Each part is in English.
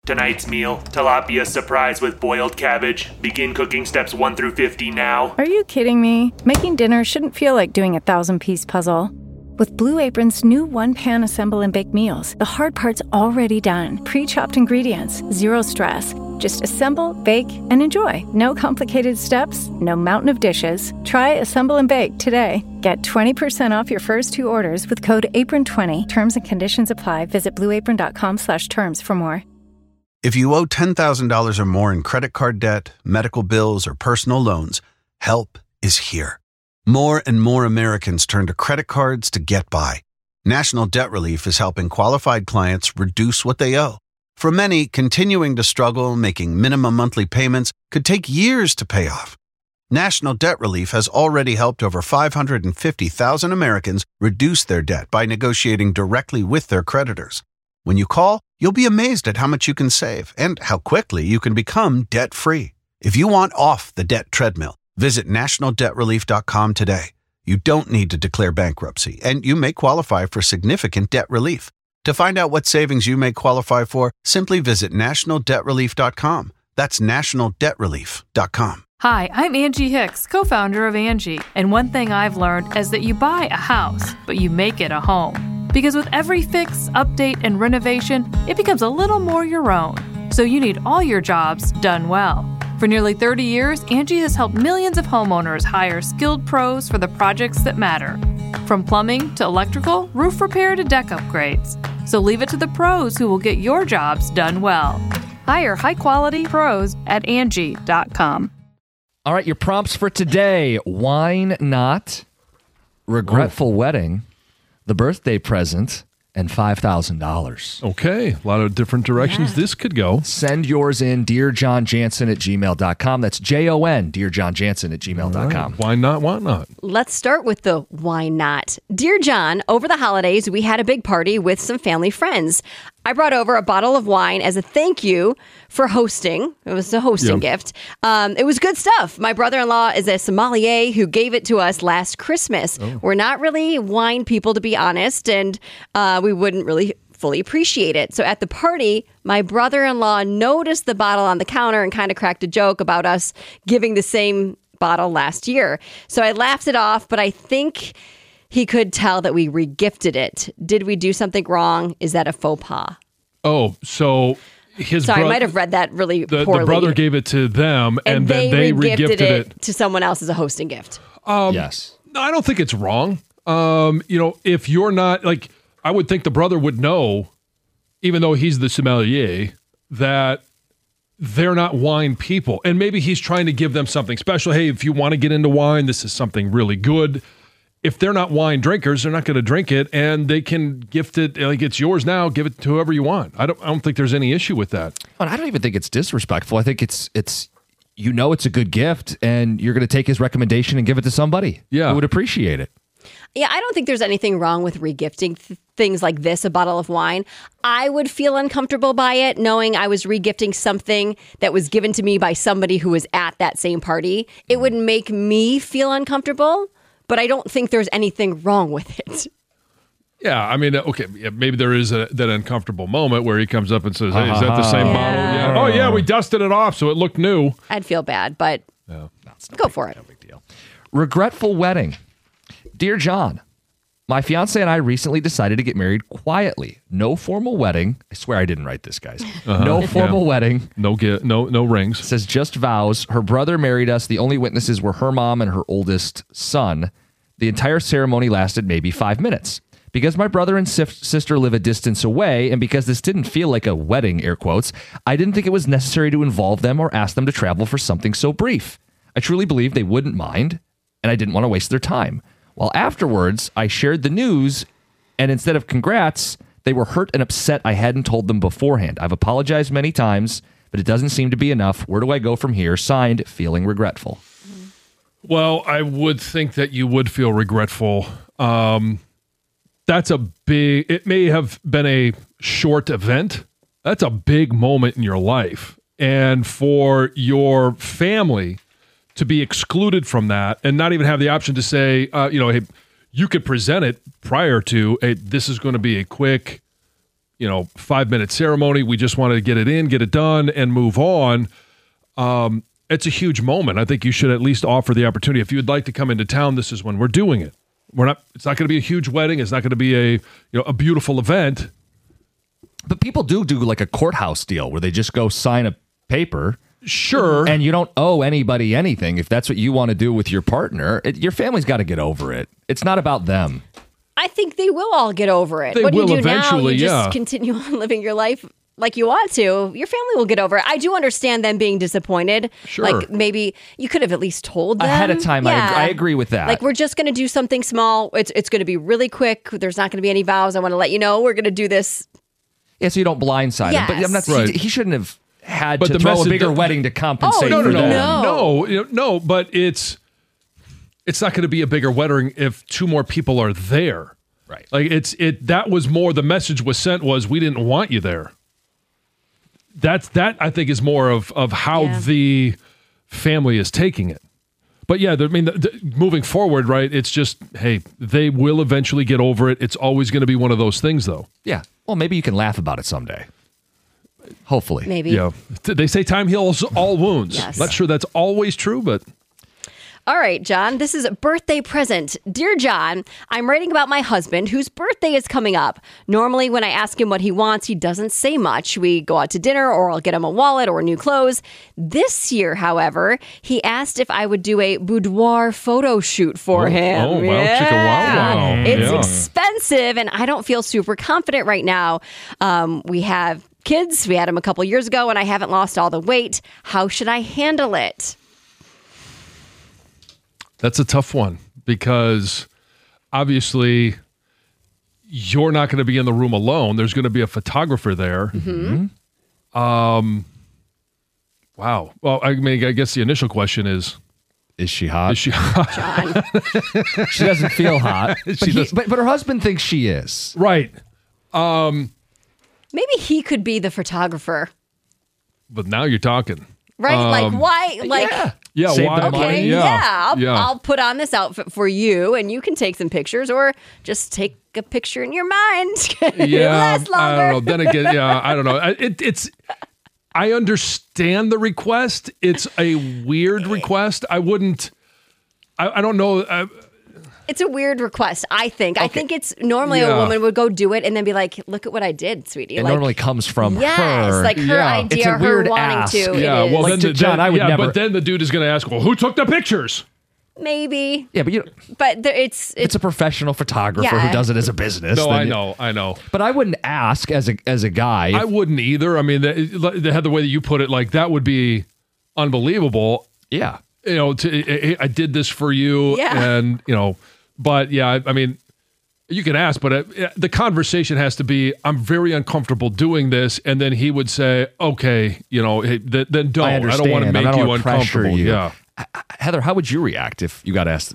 Tonight's meal, tilapia surprise with boiled cabbage. Begin cooking steps 1 through 50 now. Are you kidding me? Making dinner shouldn't feel like doing a 1,000-piece puzzle. With Blue Apron's new one-pan assemble and bake meals, the hard part's already done. Pre-chopped ingredients, zero stress. Just assemble, bake, and enjoy. No complicated steps, no mountain of dishes. Try Assemble and Bake today. Get 20% off your first 2 orders with code APRON20. Terms and conditions apply. Visit blueapron.com/terms for more. If you owe $10,000 or more in credit card debt, medical bills, or personal loans, help is here. More and more Americans turn to credit cards to get by. National Debt Relief is helping qualified clients reduce what they owe. For many, continuing to struggle making minimum monthly payments could take years to pay off. National Debt Relief has already helped over 550,000 Americans reduce their debt by negotiating directly with their creditors. When you call, you'll be amazed at how much you can save and how quickly you can become debt-free. If you want off the debt treadmill, visit nationaldebtrelief.com today. You don't need to declare bankruptcy, and you may qualify for significant debt relief. To find out what savings you may qualify for, simply visit nationaldebtrelief.com. That's nationaldebtrelief.com. Hi, I'm Angie Hicks, co-founder of Angie. And one thing I've learned is that you buy a house, but you make it a home. Because with every fix, update, and renovation, it becomes a little more your own. So you need all your jobs done well. For nearly 30 years, Angie has helped millions of homeowners hire skilled pros for the projects that matter. From plumbing to electrical, roof repair to deck upgrades. So leave it to the pros who will get your jobs done well. Hire high-quality pros at Angie.com. All right, your prompts for today. Wine not, regretful wedding, the birthday present, and $5,000. Okay, a lot of different directions this could go. Send yours in, dearjohnjansen@gmail.com. That's Jon, dearjohnjansen@gmail.com. Right. Why not? Why not? Let's start with the why not. Dear John, over the holidays, we had a big party with some family friends. I brought over a bottle of wine as a thank you for hosting. It was a hosting gift. It was good stuff. My brother-in-law is a sommelier who gave it to us last Christmas. We're not really wine people, to be honest, and we wouldn't really fully appreciate it. So at the party, my brother-in-law noticed the bottle on the counter and kind of cracked a joke about us giving the same bottle last year. So I laughed it off, but I think he could tell that we regifted it. Did we do something wrong? Is that a faux pas? Oh, so his Sorry, I might have read that really poorly. The brother gave it to them, and then they regifted it to someone else as a hosting gift. Yes. No, I don't think it's wrong. If you're not, like, I would think the brother would know, even though he's the sommelier, that they're not wine people. And maybe he's trying to give them something special. Hey, if you want to get into wine, this is something really good. If they're not wine drinkers, they're not going to drink it, and they can gift it like it's yours now. Give it to whoever you want. I don't think there's any issue with that. Well, I don't even think it's disrespectful. I think it's it's a good gift, and you're going to take his recommendation and give it to somebody who would appreciate it. Yeah, I don't think there's anything wrong with regifting things like this, a bottle of wine. I would feel uncomfortable by it, knowing I was regifting something that was given to me by somebody who was at that same party. It would make me feel uncomfortable. But I don't think there's anything wrong with it. Yeah, I mean, okay, maybe there is that uncomfortable moment where he comes up and says, hey, is that the same bottle? Yeah. Oh, yeah, we dusted it off, so it looked new. I'd feel bad, but go for it. No big deal. Regretful wedding. Dear John, my fiance and I recently decided to get married quietly. No formal wedding. I swear I didn't write this, guys. No formal wedding. No rings. It says just vows. Her brother married us. The only witnesses were her mom and her oldest son. The entire ceremony lasted maybe 5 minutes. Because my brother and sister live a distance away, and because this didn't feel like a wedding, air quotes, I didn't think it was necessary to involve them or ask them to travel for something so brief. I truly believed they wouldn't mind, and I didn't want to waste their time. Well, afterwards, I shared the news, and instead of congrats, they were hurt and upset I hadn't told them beforehand. I've apologized many times, but it doesn't seem to be enough. Where do I go from here? Signed, feeling regretful. Well, I would think that you would feel regretful. That's it may have been a short event. That's a big moment in your life. And for your family to be excluded from that and not even have the option to say, hey, you could present it prior to, hey, this is going to be a quick, 5-minute ceremony. We just wanted to get it in, get it done, and move on. It's a huge moment. I think you should at least offer the opportunity. If you would like to come into town, this is when we're doing it. It's not going to be a huge wedding. It's not going to be a beautiful event. But people do like a courthouse deal where they just go sign a paper. Sure. And you don't owe anybody anything. If that's what you want to do with your partner, your family's got to get over it. It's not about them. I think they will all get over it. They what do you will do now? eventually, You just yeah. continue on living your life like you want to. Your family will get over it. I do understand them being disappointed. Sure. Like maybe you could have at least told them. Ahead of time, Yeah. I agree with that. Like we're just going to do something small. It's going to be really quick. There's not going to be any vows. I want to let you know we're going to do this. Yeah, so you don't blindside him. But I'm not. Right. He shouldn't have had But to the throw a message bigger that- wedding to compensate No. for that. No, but it's not going to be a bigger wedding if 2 more people are there. Right. Like that was more the message was sent was we didn't want you there. That I think is more of how the family is taking it. But yeah, moving forward, right? It's just, hey, they will eventually get over it. It's always going to be one of those things, though. Yeah. Well, maybe you can laugh about it someday. Hopefully. Maybe. Yeah. They say time heals all wounds. Yes. Not sure that's always true, but All right, John, this is a birthday present. Dear John, I'm writing about my husband whose birthday is coming up. Normally, when I ask him what he wants, he doesn't say much. We go out to dinner or I'll get him a wallet or new clothes. This year, however, he asked if I would do a boudoir photo shoot for him. Oh, wow, chicka wow, wow. It's Yeah. expensive and I don't feel super confident right now. We have kids. We had them a couple years ago and I haven't lost all the weight. How should I handle it? that's a tough one because obviously you're not going to be in the room alone. There's going to be a photographer there. Mm-hmm. Wow. Well, I mean, I guess the initial question is she hot? she John. She doesn't feel hot. But her husband thinks she is. right? Maybe he could be the photographer. But now you're talking. Right? Like, why? Like, Yeah. Save why? the money. okay, Yeah. I'll put on this outfit for you and you can take some pictures or just take a picture in your mind. It'll Yeah, last longer. I don't know. Then again, yeah, I don't know. It's. I understand the request. It's a weird request. I wouldn't. I don't know. It's a weird request, I think. I think it's normally Yeah. a woman would go do it and then be like, look at what I did, sweetie. It like, normally comes from yes, her. like her Yeah. idea, It's a her weird wanting ask. to. Yeah. It is. Well, Like, then, John, I would never- But then the dude is going to ask, well, who took the pictures? Maybe. Yeah, but It's it's a professional photographer Yeah. who does it as a business. No, Then I know. But I wouldn't ask as a guy. I wouldn't either. I mean, the way that you put it, like that would be unbelievable. yeah. You know, I did this for you, Yeah. and but yeah, I mean, you can ask, but the conversation has to be, I'm very uncomfortable doing this, and then he would say, okay, hey, then don't. I don't want to understand. I make don't you wanna pressure uncomfortable. you. Yeah. Heather, how would you react if you got asked?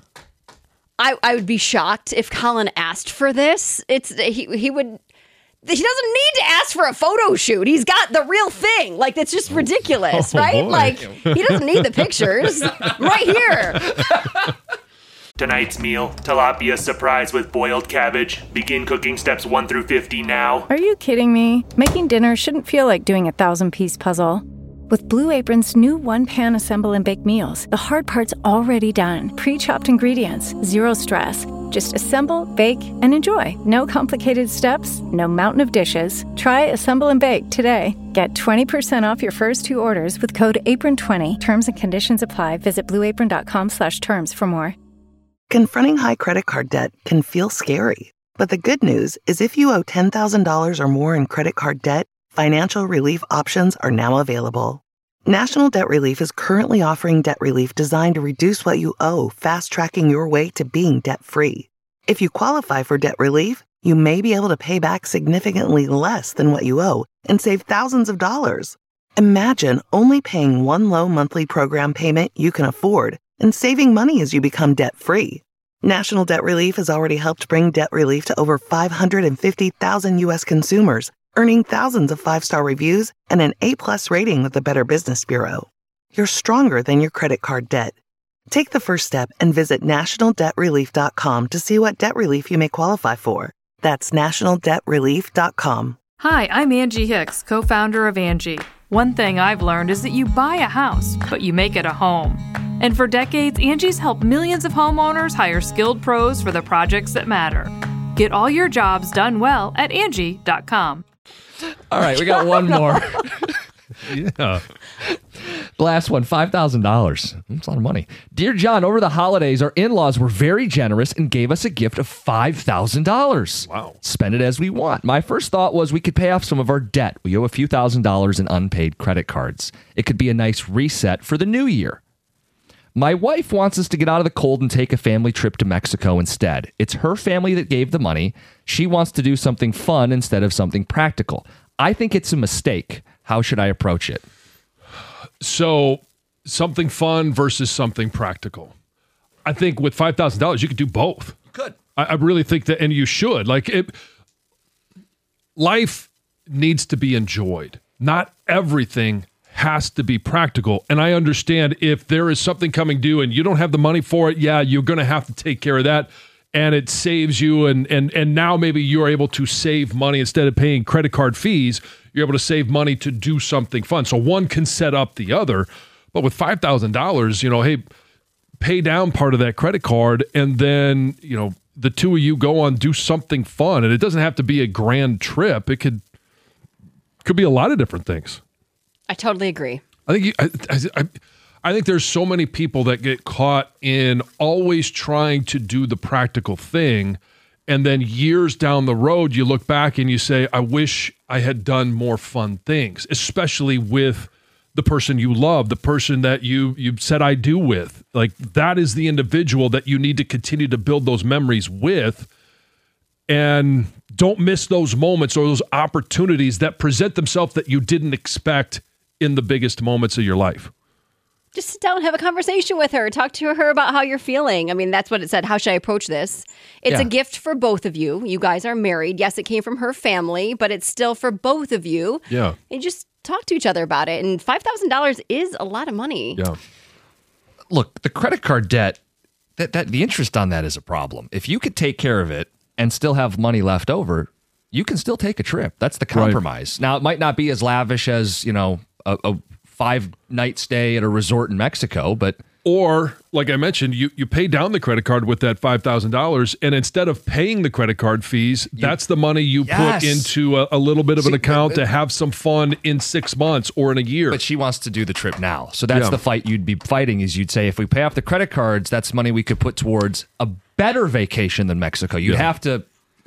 I would be shocked if Colin asked for this. He would. He doesn't need to ask for a photo shoot. He's got the real thing. Like, that's just ridiculous, Oh, right? boy. Like, he doesn't need the pictures. Right here. Tonight's meal, tilapia surprise with boiled cabbage. Begin cooking steps 1 through 50 now. Are you kidding me? Making dinner shouldn't feel like doing a 1,000-piece puzzle. With Blue Apron's new one-pan assemble and bake meals, the hard part's already done. Pre-chopped ingredients, zero stress. Just assemble, bake, and enjoy. No complicated steps, no mountain of dishes. Try Assemble and Bake today. Get 20% off your first 2 orders with code APRON20. Terms and conditions apply. Visit blueapron.com/terms for more. Confronting high credit card debt can feel scary. But the good news is if you owe $10,000 or more in credit card debt, financial relief options are now available. National Debt Relief is currently offering debt relief designed to reduce what you owe, fast-tracking your way to being debt-free. If you qualify for debt relief, you may be able to pay back significantly less than what you owe and save thousands of dollars. Imagine only paying one low monthly program payment you can afford and saving money as you become debt-free. National Debt Relief has already helped bring debt relief to over 550,000 U.S. consumers, earning thousands of 5-star reviews and an A+ rating with the Better Business Bureau. You're stronger than your credit card debt. Take the first step and visit nationaldebtrelief.com to see what debt relief you may qualify for. That's nationaldebtrelief.com. Hi, I'm Angie Hicks, co-founder of Angie. One thing I've learned is that you buy a house, but you make it a home. And for decades, Angie's helped millions of homeowners hire skilled pros for the projects that matter. Get all your jobs done well at Angie.com. All right, we got one more. Yeah. The last one, $5,000. That's a lot of money. Dear John, over the holidays, our in-laws were very generous and gave us a gift of $5,000. Wow. Spend it as we want. My first thought was we could pay off some of our debt. We owe a few $1,000s in unpaid credit cards. It could be a nice reset for the new year. My wife wants us to get out of the cold and take a family trip to Mexico instead. It's her family that gave the money. She wants to do something fun instead of something practical. I think it's a mistake. How should I approach it? So something fun versus something practical. I think with $5,000, you could do both. You could. I really think that, and you should. Life needs to be enjoyed. Not everything has to be practical. And I understand if there is something coming due and you don't have the money for it, yeah, you're going to have to take care of that. And it saves you. And now maybe you're able to save money instead of paying credit card fees. You're able to save money to do something fun. So one can set up the other. But with $5,000, hey, pay down part of that credit card and then, the two of you go on, do something fun. And it doesn't have to be a grand trip. It could be a lot of different things. I totally agree. I think there's so many people that get caught in always trying to do the practical thing. And then years down the road, you look back and you say, I wish I had done more fun things, especially with the person you love, the person that you said I do with. Like, that is the individual that you need to continue to build those memories with. And don't miss those moments or those opportunities that present themselves that you didn't expect in the biggest moments of your life. Just sit down and have a conversation with her. Talk to her about how you're feeling. I mean, that's what it said. How should I approach this? It's a gift for both of you. You guys are married. Yes, it came from her family, but it's still for both of you. Yeah. And just talk to each other about it. And $5,000 is a lot of money. Yeah. Look, the credit card debt, that the interest on that is a problem. If you could take care of it and still have money left over, you can still take a trip. That's the compromise. Right. Now, it might not be as lavish as, a 5-night stay at a resort in Mexico, but... Or, like I mentioned, you pay down the credit card with that $5,000, and instead of paying the credit card fees, that's the money you put into a little bit of an account to have some fun in 6 months or in a year. But she wants to do the trip now. So that's the fight you'd be fighting, is you'd say, if we pay off the credit cards, that's money we could put towards a better vacation than Mexico. You'd have to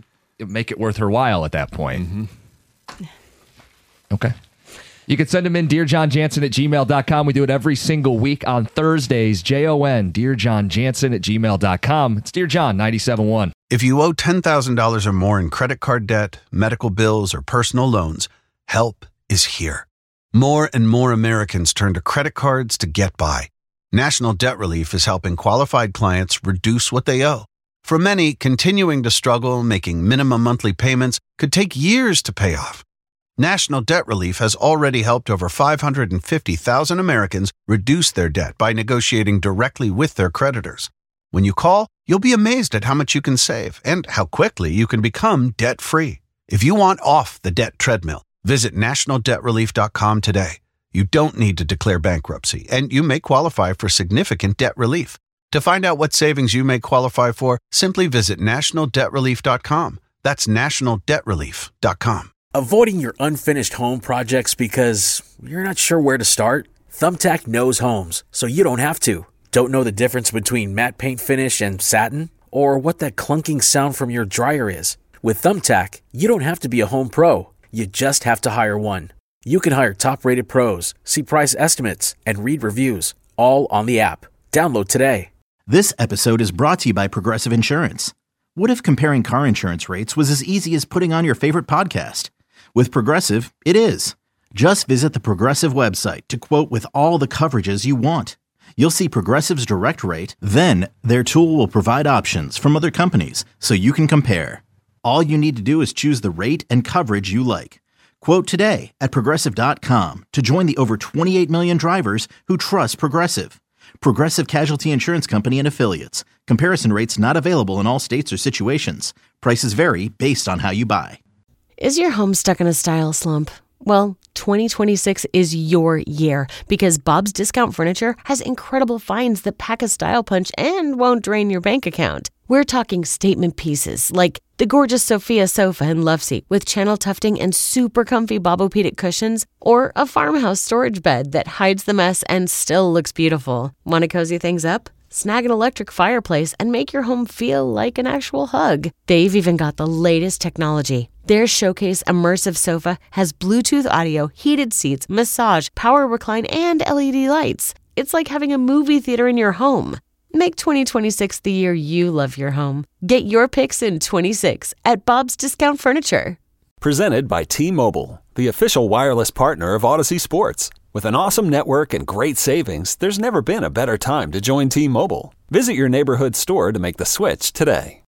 make it worth her while at that point. Mm-hmm. Okay. You can send them in, DearJohnJansen@gmail.com. We do it every single week on Thursdays. JON, DearJohnJansen@gmail.com. It's Dear John 97.1. If you owe $10,000 or more in credit card debt, medical bills, or personal loans, help is here. More and more Americans turn to credit cards to get by. National Debt Relief is helping qualified clients reduce what they owe. For many, continuing to struggle making minimum monthly payments could take years to pay off. National Debt Relief has already helped over 550,000 Americans reduce their debt by negotiating directly with their creditors. When you call, you'll be amazed at how much you can save and how quickly you can become debt-free. If you want off the debt treadmill, visit nationaldebtrelief.com today. You don't need to declare bankruptcy, and you may qualify for significant debt relief. To find out what savings you may qualify for, simply visit nationaldebtrelief.com. That's nationaldebtrelief.com. Avoiding your unfinished home projects because you're not sure where to start? Thumbtack knows homes, so you don't have to. Don't know the difference between matte paint finish and satin? Or what that clunking sound from your dryer is? With Thumbtack, you don't have to be a home pro. You just have to hire one. You can hire top-rated pros, see price estimates, and read reviews, all on the app. Download today. This episode is brought to you by Progressive Insurance. What if comparing car insurance rates was as easy as putting on your favorite podcast? With Progressive, it is. Just visit the Progressive website to quote with all the coverages you want. You'll see Progressive's direct rate, then their tool will provide options from other companies so you can compare. All you need to do is choose the rate and coverage you like. Quote today at Progressive.com to join the over 28 million drivers who trust Progressive. Progressive Casualty Insurance Company and Affiliates. Comparison rates not available in all states or situations. Prices vary based on how you buy. Is your home stuck in a style slump? Well, 2026 is your year because Bob's Discount Furniture has incredible finds that pack a style punch and won't drain your bank account. We're talking statement pieces like the gorgeous Sophia sofa and love seat with channel tufting and super comfy Bobopedic cushions, or a farmhouse storage bed that hides the mess and still looks beautiful. Want to cozy things up? Snag an electric fireplace and make your home feel like an actual hug. They've even got the latest technology. Their Showcase Immersive Sofa has Bluetooth audio, heated seats, massage, power recline, and LED lights. It's like having a movie theater in your home. Make 2026 the year you love your home. Get your picks in 26 at Bob's Discount Furniture. Presented by T-Mobile, the official wireless partner of Odyssey Sports. With an awesome network and great savings, there's never been a better time to join T-Mobile. Visit your neighborhood store to make the switch today.